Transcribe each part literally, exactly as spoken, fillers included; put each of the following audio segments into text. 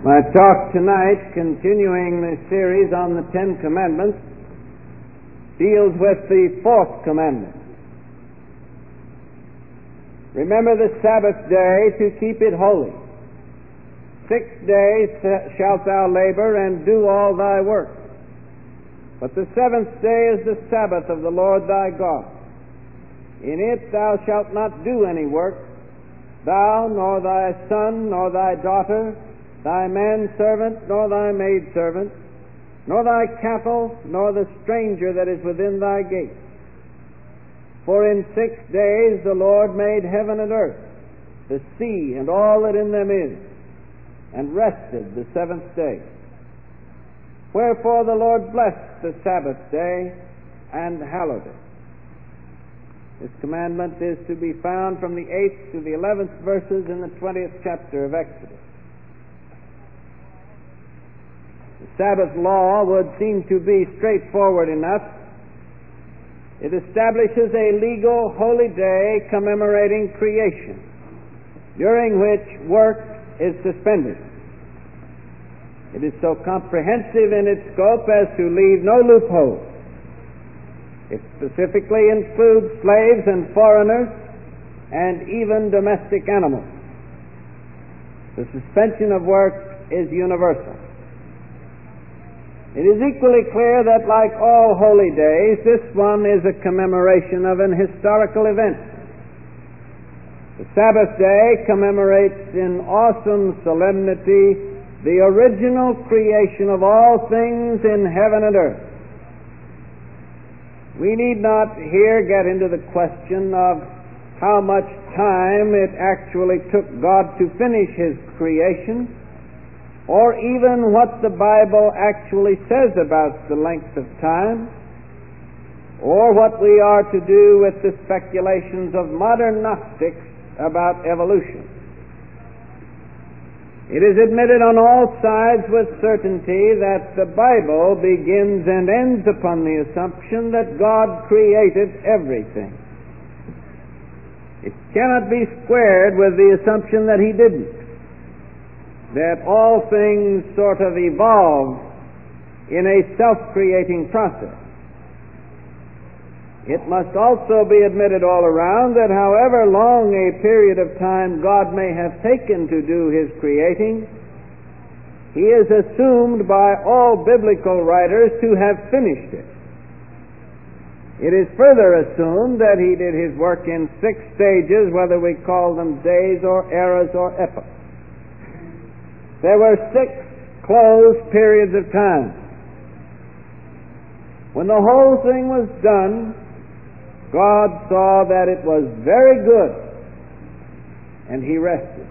My talk tonight, continuing the series on the Ten Commandments, deals with the fourth commandment. Remember the Sabbath day to keep it holy. Six days shalt thou labor and do all thy work. But the seventh day is the Sabbath of the Lord thy God. In it thou shalt not do any work, thou, nor thy son, nor thy daughter, thy manservant, nor thy maidservant, nor thy cattle, nor the stranger that is within thy gates. For in six days the Lord made heaven and earth, the sea, and all that in them is, and rested the seventh day. Wherefore the Lord blessed the Sabbath day, and hallowed it. This commandment is to be found from the eighth to the eleventh verses in the twentieth chapter of Exodus. The Sabbath law would seem to be straightforward enough. It establishes a legal holy day commemorating creation, during which work is suspended. It is so comprehensive in its scope as to leave no loophole. It specifically includes slaves and foreigners, and even domestic animals. The suspension of work is universal. It is equally clear that, like all holy days, this one is a commemoration of an historical event. The Sabbath day commemorates in awesome solemnity the original creation of all things in heaven and earth. We need not here get into the question of how much time it actually took God to finish His creation, or even what the Bible actually says about the length of time, or what we are to do with the speculations of modern Gnostics about evolution. It is admitted on all sides with certainty that the Bible begins and ends upon the assumption that God created everything. It cannot be squared with the assumption that He didn't, that all things sort of evolve in a self-creating process. It must also be admitted all around that however long a period of time God may have taken to do His creating, He is assumed by all biblical writers to have finished it. It is further assumed that He did His work in six stages, whether we call them days or eras or epochs. There were six closed periods of time. When the whole thing was done, God saw that it was very good, and He rested.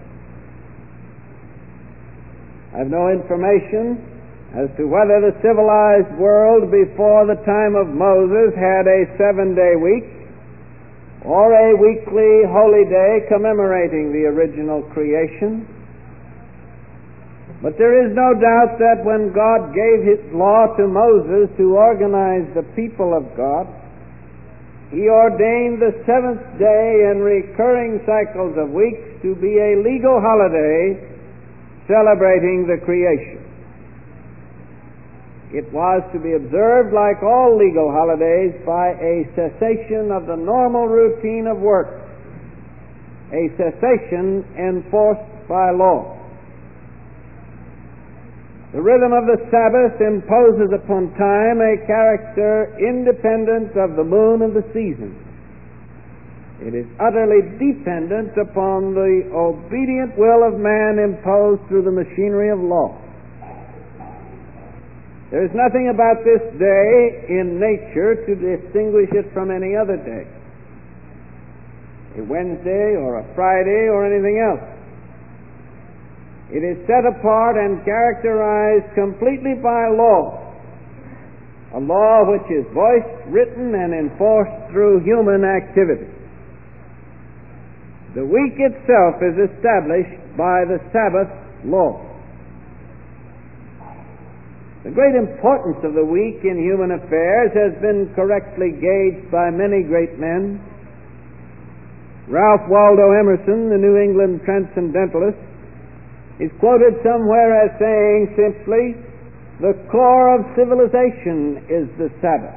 I have no information as to whether the civilized world before the time of Moses had a seven-day week or a weekly holy day commemorating the original creation. But there is no doubt that when God gave His law to Moses to organize the people of God, He ordained the seventh day in recurring cycles of weeks to be a legal holiday celebrating the creation. It was to be observed, like all legal holidays, by a cessation of the normal routine of work, a cessation enforced by law. The rhythm of the Sabbath imposes upon time a character independent of the moon and the seasons. It is utterly dependent upon the obedient will of man imposed through the machinery of law. There is nothing about this day in nature to distinguish it from any other day, a Wednesday or a Friday or anything else. It is set apart and characterized completely by law, a law which is voiced, written, and enforced through human activity. The week itself is established by the Sabbath law. The great importance of the week in human affairs has been correctly gauged by many great men. Ralph Waldo Emerson, the New England transcendentalist, is quoted somewhere as saying simply, the core of civilization is the Sabbath.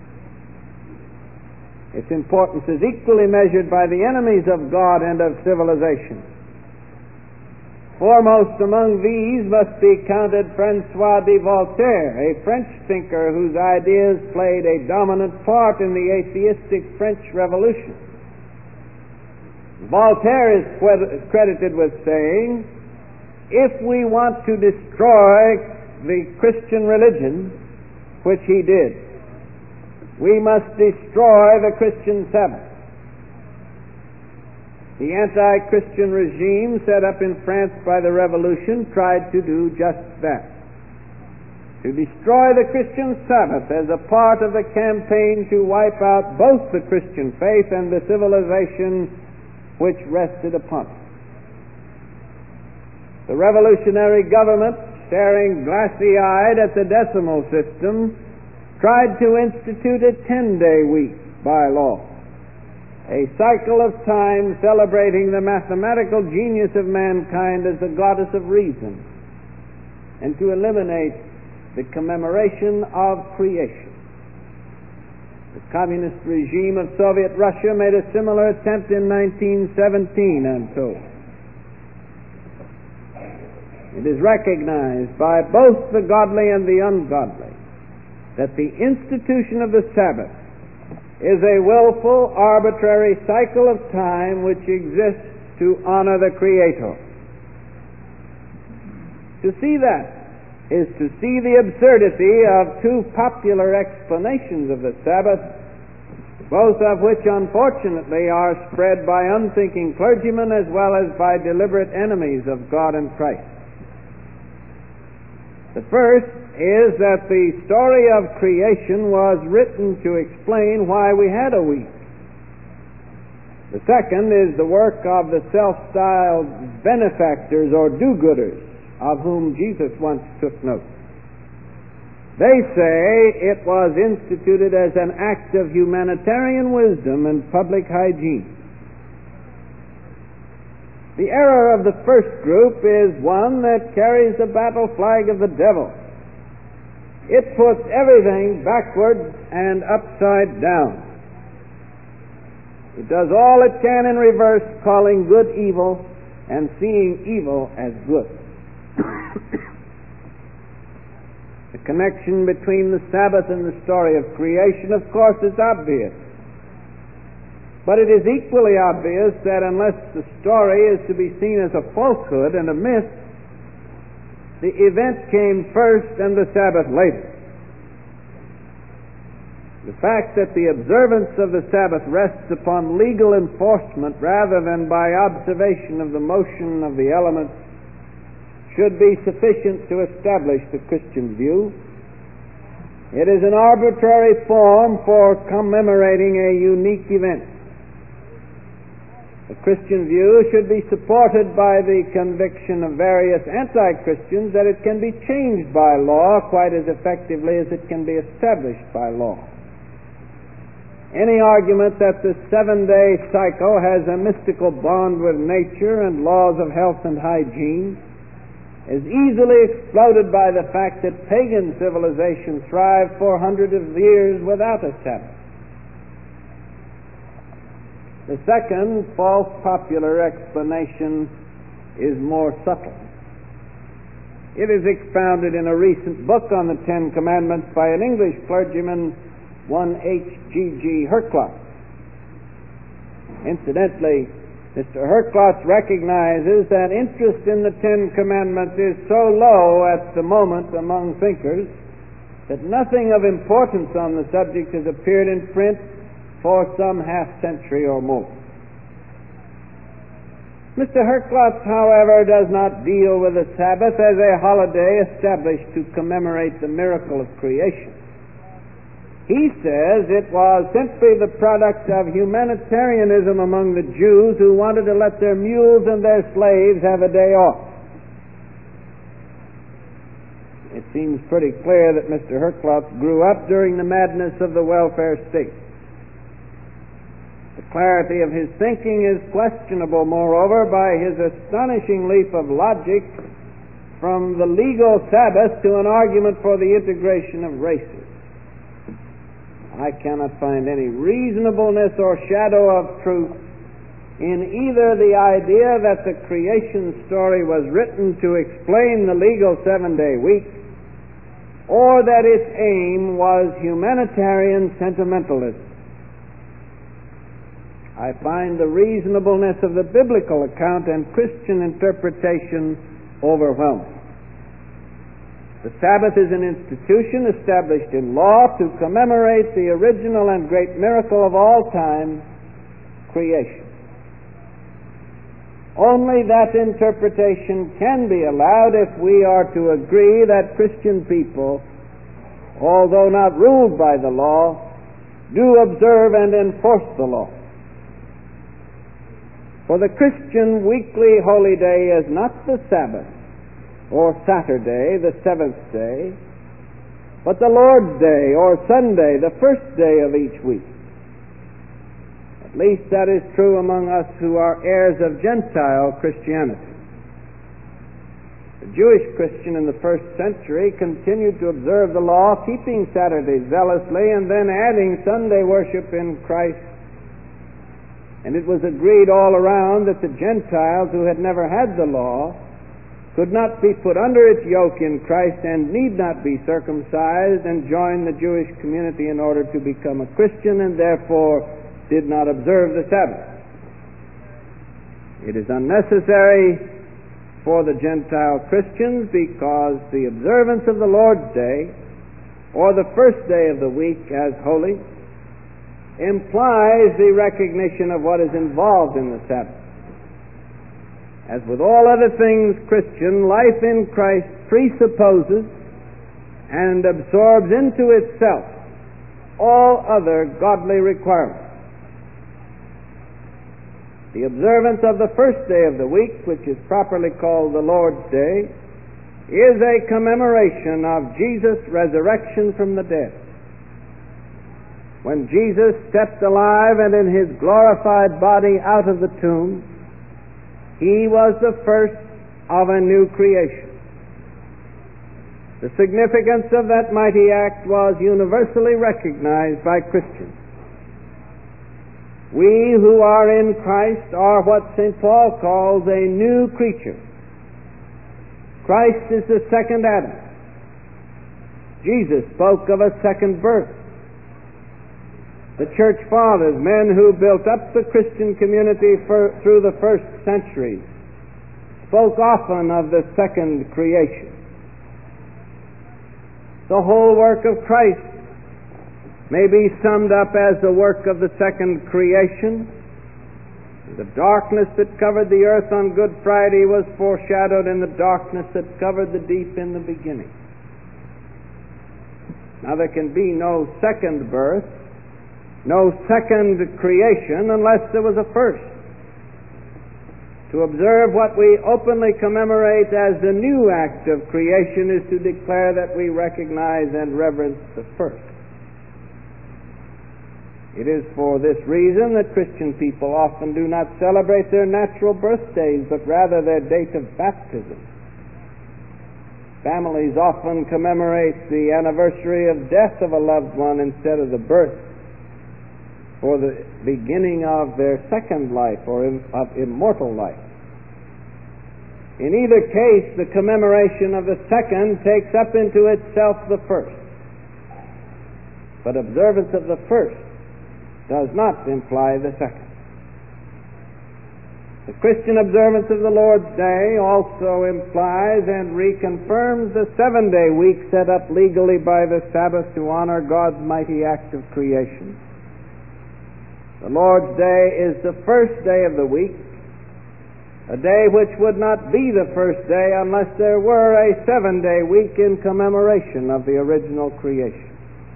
Its importance is equally measured by the enemies of God and of civilization. Foremost among these must be counted Francois de Voltaire, a French thinker whose ideas played a dominant part in the atheistic French Revolution. Voltaire is credited with saying, if we want to destroy the Christian religion, which he did, we must destroy the Christian Sabbath. The anti-Christian regime set up in France by the Revolution tried to do just that, to destroy the Christian Sabbath as a part of the campaign to wipe out both the Christian faith and the civilization which rested upon it. The revolutionary government, staring glassy-eyed at the decimal system, tried to institute a ten-day week by law, a cycle of time celebrating the mathematical genius of mankind as the goddess of reason, and to eliminate the commemoration of creation. The communist regime of Soviet Russia made a similar attempt in nineteen seventeen, I'm told. It is recognized by both the godly and the ungodly that the institution of the Sabbath is a willful, arbitrary cycle of time which exists to honor the Creator. To see that is to see the absurdity of two popular explanations of the Sabbath, both of which unfortunately are spread by unthinking clergymen as well as by deliberate enemies of God and Christ. The first is that the story of creation was written to explain why we had a week. The second is the work of the self-styled benefactors or do-gooders, of whom Jesus once took note. They say it was instituted as an act of humanitarian wisdom and public hygiene. The error of the first group is one that carries the battle flag of the devil. It puts everything backwards and upside down. It does all it can in reverse, calling good evil and seeing evil as good. The connection between the Sabbath and the story of creation, of course, is obvious. But it is equally obvious that unless the story is to be seen as a falsehood and a myth, the event came first and the Sabbath later. The fact that the observance of the Sabbath rests upon legal enforcement rather than by observation of the motion of the elements should be sufficient to establish the Christian view. It is an arbitrary form for commemorating a unique event. The Christian view should be supported by the conviction of various anti-Christians that it can be changed by law quite as effectively as it can be established by law. Any argument that the seven-day cycle has a mystical bond with nature and laws of health and hygiene is easily exploded by the fact that pagan civilization thrived for hundreds of years without a Sabbath. The second, false popular explanation is more subtle. It is expounded in a recent book on the Ten Commandments by an English clergyman, one H G G Herclots. Incidentally, Mister Herclots recognizes that interest in the Ten Commandments is so low at the moment among thinkers that nothing of importance on the subject has appeared in print for some half century or more. Mister Herclots, however, does not deal with the Sabbath as a holiday established to commemorate the miracle of creation. He says it was simply the product of humanitarianism among the Jews who wanted to let their mules and their slaves have a day off. It seems pretty clear that Mister Herclots grew up during the madness of the welfare state. The clarity of his thinking is questionable, moreover, by his astonishing leap of logic from the legal Sabbath to an argument for the integration of races. I cannot find any reasonableness or shadow of truth in either the idea that the creation story was written to explain the legal seven-day week, or that its aim was humanitarian sentimentalism. I find the reasonableness of the biblical account and Christian interpretation overwhelming. The Sabbath is an institution established in law to commemorate the original and great miracle of all time, creation. Only that interpretation can be allowed if we are to agree that Christian people, although not ruled by the law, do observe and enforce the law. For the Christian weekly holy day is not the Sabbath, or Saturday, the seventh day, but the Lord's Day, or Sunday, the first day of each week. At least that is true among us who are heirs of Gentile Christianity. The Jewish Christian in the first century continued to observe the law, keeping Saturday zealously, and then adding Sunday worship in Christ. And it was agreed all around that the Gentiles who had never had the law could not be put under its yoke in Christ and need not be circumcised and join the Jewish community in order to become a Christian, and therefore did not observe the Sabbath. It is unnecessary for the Gentile Christians because the observance of the Lord's Day, or the first day of the week as holy, implies the recognition of what is involved in the Sabbath. As with all other things Christian, life in Christ presupposes and absorbs into itself all other godly requirements. The observance of the first day of the week, which is properly called the Lord's Day, is a commemoration of Jesus' resurrection from the dead. When Jesus stepped alive and in his glorified body out of the tomb, he was the first of a new creation. The significance of that mighty act was universally recognized by Christians. We who are in Christ are what Saint Paul calls a new creature. Christ is the second Adam. Jesus spoke of a second birth. The Church Fathers, men who built up the Christian community for, through the first centuries, spoke often of the second creation. The whole work of Christ may be summed up as the work of the second creation. The darkness that covered the earth on Good Friday was foreshadowed in the darkness that covered the deep in the beginning. Now there can be no second birth, no second creation, unless there was a first. To observe what we openly commemorate as the new act of creation is to declare that we recognize and reverence the first. It is for this reason that Christian people often do not celebrate their natural birthdays, but rather their date of baptism. Families often commemorate the anniversary of death of a loved one instead of the birth, for the beginning of their second life, or of immortal life. In either case, the commemoration of the second takes up into itself the first. But observance of the first does not imply the second. The Christian observance of the Lord's Day also implies and reconfirms the seven-day week set up legally by the Sabbath to honor God's mighty act of creation. The Lord's Day is the first day of the week, a day which would not be the first day unless there were a seven-day week in commemoration of the original creation.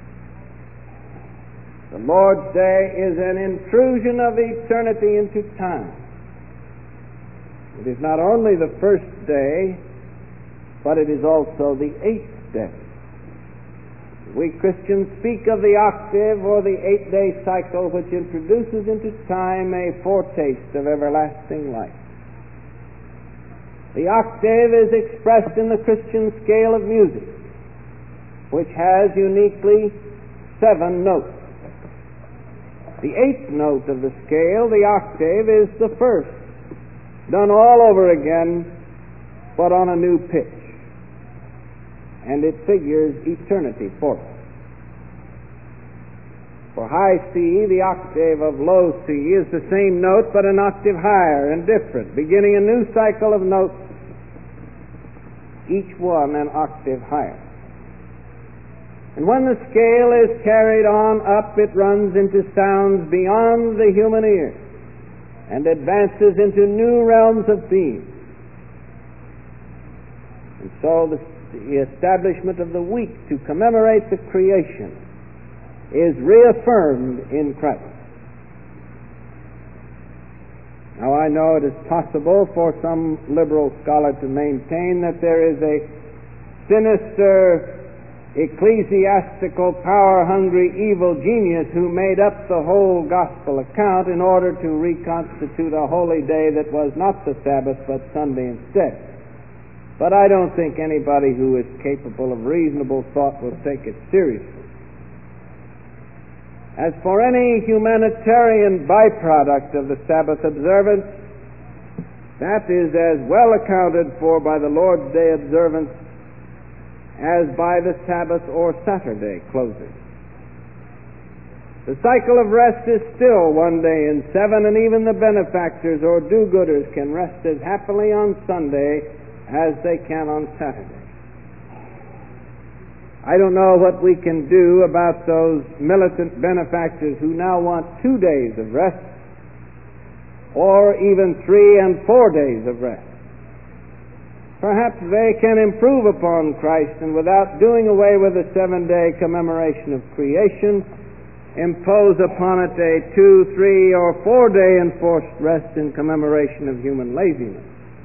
The Lord's Day is an intrusion of eternity into time. It is not only the first day, but it is also the eighth day. We Christians speak of the octave or the eight-day cycle, which introduces into time a foretaste of everlasting life. The octave is expressed in the Christian scale of music, which has uniquely seven notes. The eighth note of the scale, the octave, is the first, done all over again, but on a new pitch. And it figures eternity for us. For high C, the octave of low C is the same note, but an octave higher and different, beginning a new cycle of notes, each one an octave higher. And when the scale is carried on up, it runs into sounds beyond the human ear and advances into new realms of theme. And so the, the establishment of the week to commemorate the creation is reaffirmed in Christ. Now, I know it is possible for some liberal scholar to maintain that there is a sinister, ecclesiastical, power-hungry, evil genius who made up the whole gospel account in order to reconstitute a holy day that was not the Sabbath but Sunday instead. But I don't think anybody who is capable of reasonable thought will take it seriously. As for any humanitarian byproduct of the Sabbath observance, that is as well accounted for by the Lord's Day observance as by the Sabbath or Saturday closing. The cycle of rest is still one day in seven, and even the benefactors or do-gooders can rest as happily on Sunday as they can on Saturday. I don't know what we can do about those militant benefactors who now want two days of rest, or even three and four days of rest. Perhaps they can improve upon Christ and, without doing away with the seven-day commemoration of creation, impose upon it a two, three, or four-day enforced rest in commemoration of human laziness.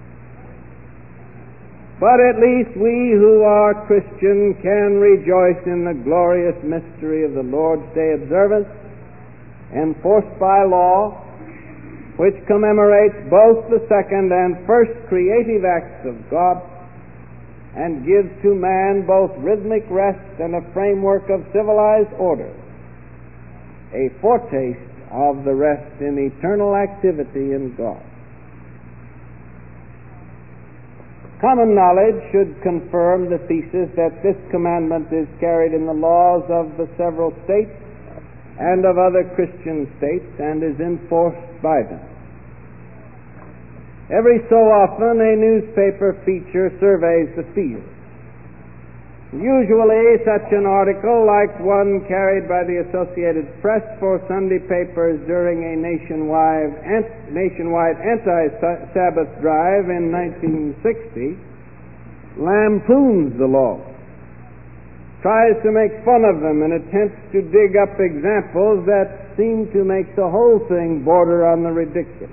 But at least we who are Christian can rejoice in the glorious mystery of the Lord's Day observance, enforced by law, which commemorates both the second and first creative acts of God, and gives to man both rhythmic rest and a framework of civilized order, a foretaste of the rest in eternal activity in God. Common knowledge should confirm the thesis that this commandment is carried in the laws of the several states and of other Christian states and is enforced by them. Every so often a newspaper feature surveys the field. Usually such an article, like one carried by the Associated Press for Sunday papers during a nationwide, nationwide anti-Sabbath drive in nineteen sixty, lampoons the law, tries to make fun of them, and attempts to dig up examples that seem to make the whole thing border on the ridiculous.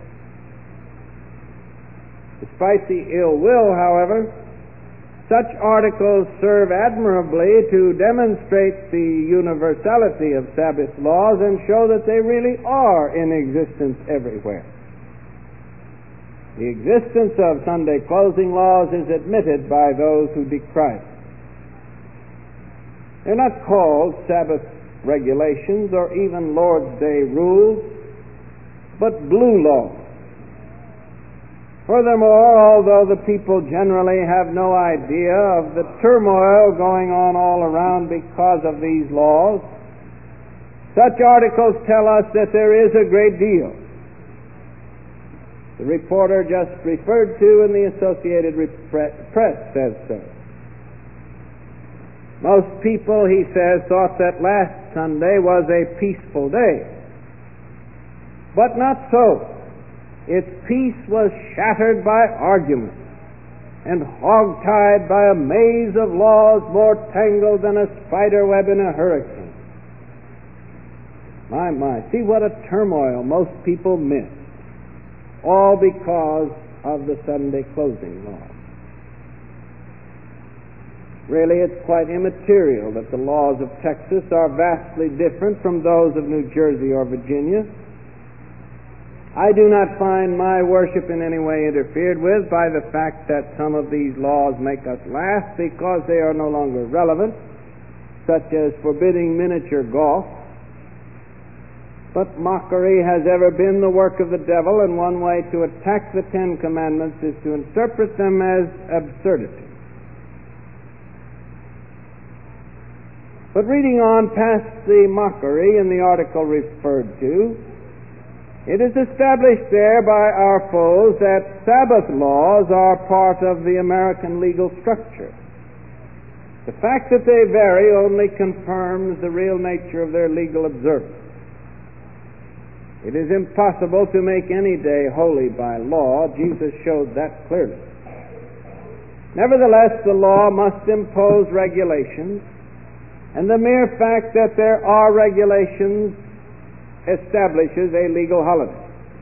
Despite the ill will, however, such articles serve admirably to demonstrate the universality of Sabbath laws and show that they really are in existence everywhere. The existence of Sunday closing laws is admitted by those who decry it. They're not called Sabbath regulations or even Lord's Day rules, but blue laws. Furthermore, although the people generally have no idea of the turmoil going on all around because of these laws, such articles tell us that there is a great deal. The reporter just referred to in the Associated Press says so. Most people, he says, thought that last Sunday was a peaceful day. But not so. Its peace was shattered by argument and hog-tied by a maze of laws more tangled than a spider web in a hurricane. My, my, see what a turmoil most people miss, all because of the Sunday closing law. Really, it's quite immaterial that the laws of Texas are vastly different from those of New Jersey or Virginia. I do not find my worship in any way interfered with by the fact that some of these laws make us laugh because they are no longer relevant, such as forbidding miniature golf. But mockery has ever been the work of the devil, and one way to attack the Ten Commandments is to interpret them as absurdity. But reading on past the mockery in the article referred to, it is established there by our foes that Sabbath laws are part of the American legal structure. The fact that they vary only confirms the real nature of their legal observance. It is impossible to make any day holy by law. Jesus showed that clearly. Nevertheless, the law must impose regulations, and the mere fact that there are regulations establishes a legal holiday.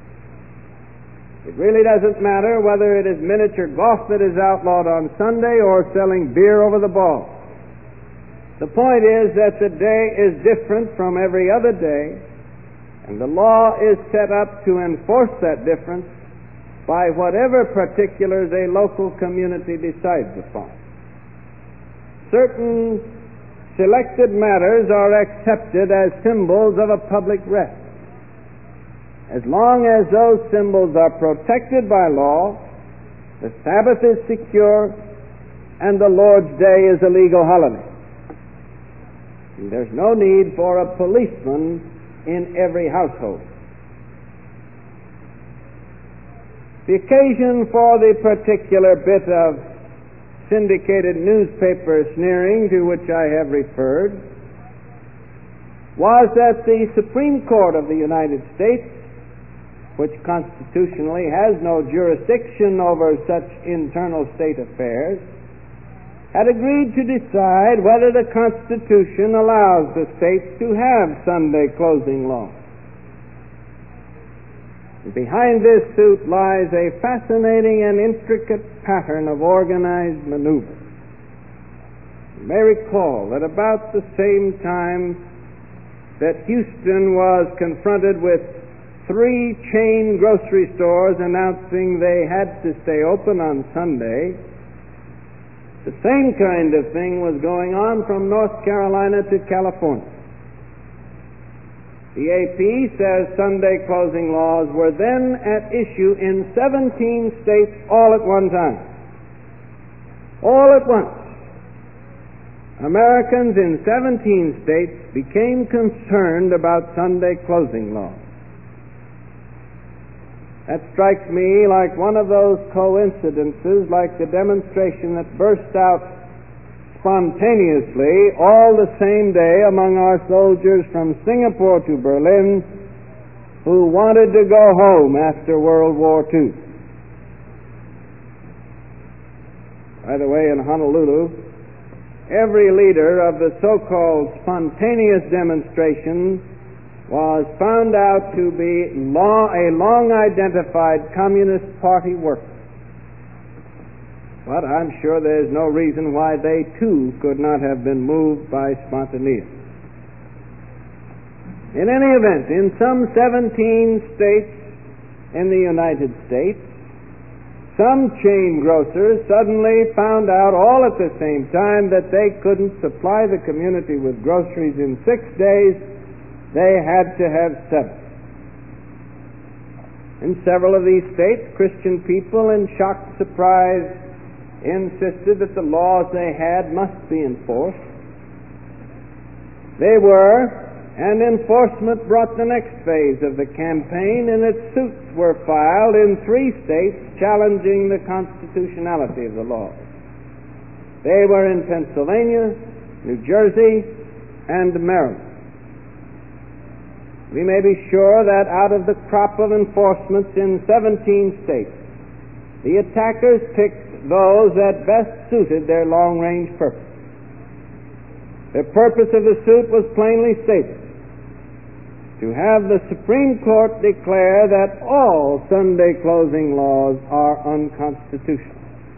It really doesn't matter whether it is miniature golf that is outlawed on Sunday or selling beer over the ball. The point is that the day is different from every other day, and the law is set up to enforce that difference by whatever particulars a local community decides upon. Certain selected matters are accepted as symbols of a public rest. As long as those symbols are protected by law, the Sabbath is secure and the Lord's Day is a legal holiday. And there's no need for a policeman in every household. The occasion for the particular bit of syndicated newspaper sneering to which I have referred was that the Supreme Court of the United States, which constitutionally has no jurisdiction over such internal state affairs, had agreed to decide whether the Constitution allows the states to have Sunday closing laws. Behind this suit lies a fascinating and intricate pattern of organized maneuver. You may recall that about the same time that Houston was confronted with three chain grocery stores announcing they had to stay open on Sunday, the same kind of thing was going on from North Carolina to California. The A P says Sunday closing laws were then at issue in seventeen states all at one time. All at once. Americans in seventeen states became concerned about Sunday closing laws. That strikes me like one of those coincidences, like the demonstration that burst out spontaneously all the same day among our soldiers from Singapore to Berlin who wanted to go home after World War Two. By the way, in Honolulu, every leader of the so-called spontaneous demonstration was found out to be long, a long-identified Communist Party worker. But I'm sure there's no reason why they too could not have been moved by spontaneity. In any event, in some seventeen states in the United States, some chain grocers suddenly found out all at the same time that they couldn't supply the community with groceries in six days. They had to have seven. In several of these states, Christian people, in shocked surprise, insisted that the laws they had must be enforced. They were, and enforcement brought the next phase of the campaign, and its suits were filed in three states challenging the constitutionality of the laws. They were in Pennsylvania, New Jersey, and Maryland. We may be sure that out of the crop of enforcements in seventeen states, the attackers picked those that best suited their long-range purpose. The purpose of the suit was plainly stated: to have the Supreme Court declare that all Sunday closing laws are unconstitutional.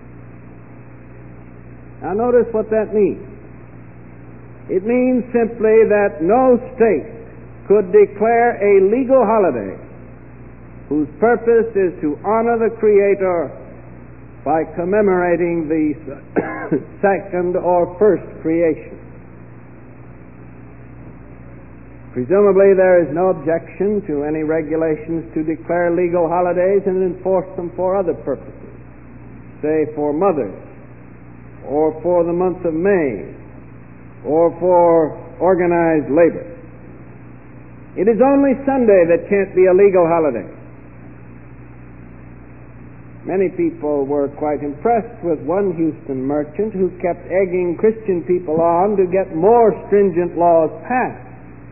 Now notice what that means. It means simply that no state could declare a legal holiday whose purpose is to honor the Creator by commemorating the second or first creation. Presumably there is no objection to any regulations to declare legal holidays and enforce them for other purposes, say for mothers, or for the month of May, or for organized labor. It is only Sunday that can't be a legal holiday. Many people were quite impressed with one Houston merchant who kept egging Christian people on to get more stringent laws passed.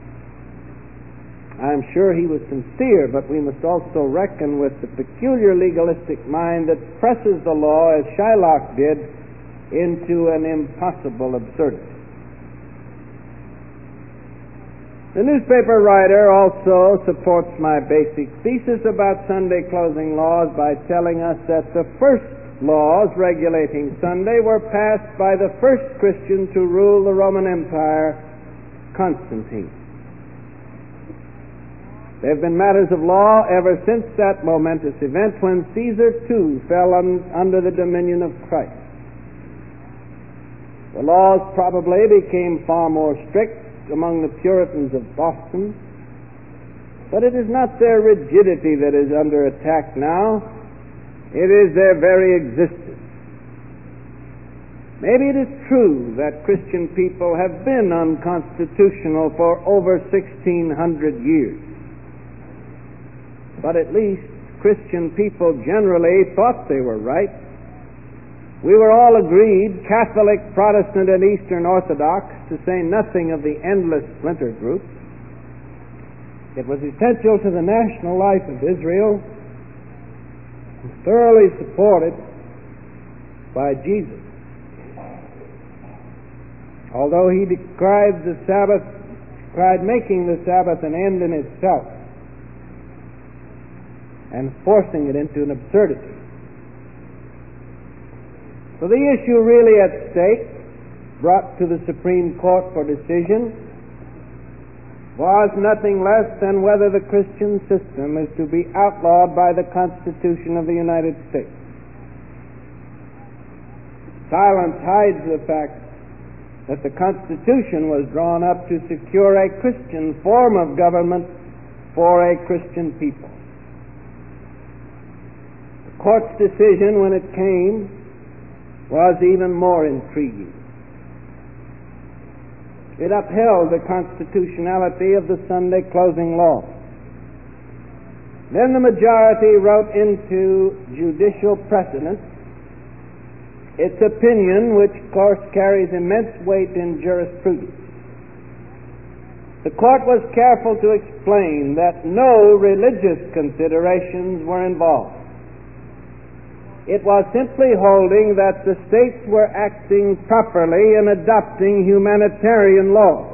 I'm sure he was sincere, but we must also reckon with the peculiar legalistic mind that presses the law, as Shylock did, into an impossible absurdity. The newspaper writer also supports my basic thesis about Sunday closing laws by telling us that the first laws regulating Sunday were passed by the first Christian to rule the Roman Empire, Constantine. There have been matters of law ever since that momentous event when Caesar too fell un- under the dominion of Christ. The laws probably became far more strict among the Puritans of Boston, but it is not their rigidity that is under attack now. It is their very existence. Maybe it is true that Christian people have been unconstitutional for over sixteen hundred years, but at least Christian people generally thought they were right. We were all agreed, Catholic, Protestant, and Eastern Orthodox, to say nothing of the endless splinter groups. It was essential to the national life of Israel, and thoroughly supported by Jesus. Although he decried the Sabbath, decried making the Sabbath an end in itself and forcing it into an absurdity. So the issue really at stake, brought to the Supreme Court for decision, was nothing less than whether the Christian system is to be outlawed by the Constitution of the United States. Silence hides the fact that the Constitution was drawn up to secure a Christian form of government for a Christian people. The court's decision, when it came, was even more intriguing. It upheld the constitutionality of the Sunday closing law. Then the majority wrote into judicial precedent its opinion, which of course carries immense weight in jurisprudence. The court was careful to explain that no religious considerations were involved. It was simply holding that the states were acting properly in adopting humanitarian law.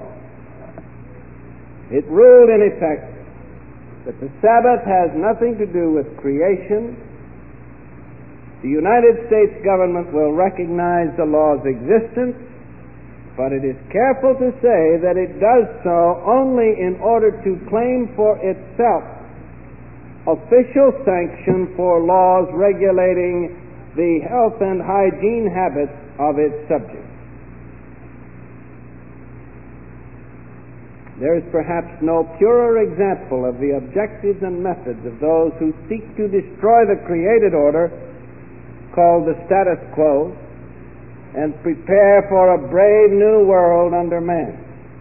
It ruled, in effect, that the Sabbath has nothing to do with creation. The United States government will recognize the law's existence, but it is careful to say that it does so only in order to claim for itself official sanction for laws regulating the health and hygiene habits of its subjects. There is perhaps no purer example of the objectives and methods of those who seek to destroy the created order, called the status quo, and prepare for a brave new world under man.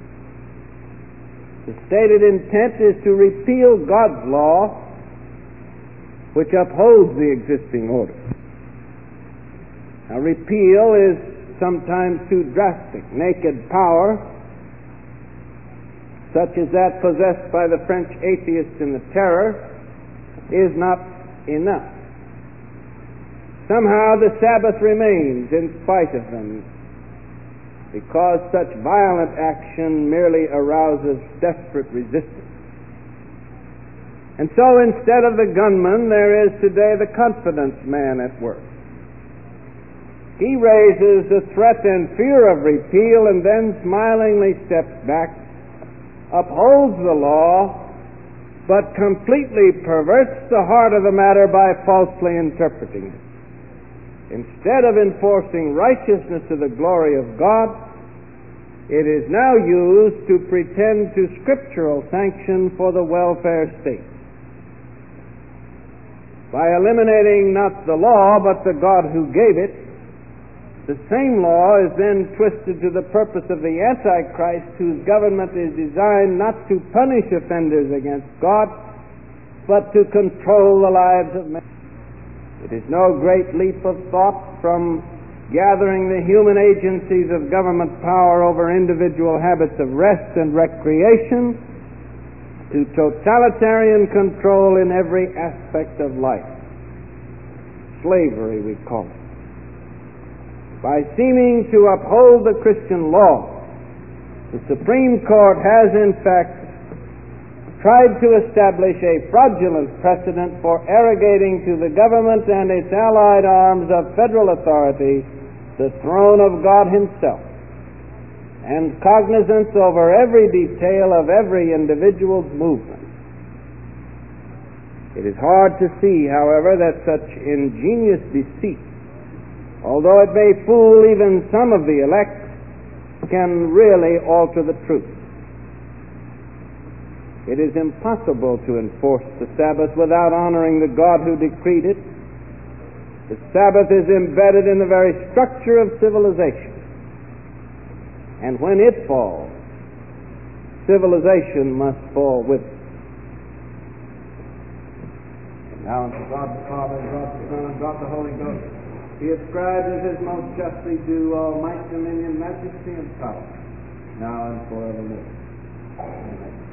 The stated intent is to repeal God's law, which upholds the existing order. Now, repeal is sometimes too drastic. Naked power, such as that possessed by the French atheists in the Terror, is not enough. Somehow the Sabbath remains in spite of them, because such violent action merely arouses desperate resistance. And so instead of the gunman, there is today the confidence man at work. He raises the threat and fear of repeal and then smilingly steps back, upholds the law, but completely perverts the heart of the matter by falsely interpreting it. Instead of enforcing righteousness to the glory of God, it is now used to pretend to scriptural sanction for the welfare state. By eliminating not the law, but the God who gave it, the same law is then twisted to the purpose of the Antichrist, whose government is designed not to punish offenders against God, but to control the lives of men. It is no great leap of thought from gathering the human agencies of government power over individual habits of rest and recreation to totalitarian control in every aspect of life. Slavery, we call it. By seeming to uphold the Christian law, the Supreme Court has in fact tried to establish a fraudulent precedent for arrogating to the government and its allied arms of federal authority the throne of God Himself, and cognizance over every detail of every individual's movement. It is hard to see, however, that such ingenious deceit, although it may fool even some of the elect, can really alter the truth. It is impossible to enforce the Sabbath without honoring the God who decreed it. The Sabbath is embedded in the very structure of civilization. And when it falls, civilization must fall with it. And now unto God the Father, and God the Son, and God the Holy Ghost, He ascribes as His most justly due all might, dominion, majesty, and power, now and forevermore. Amen.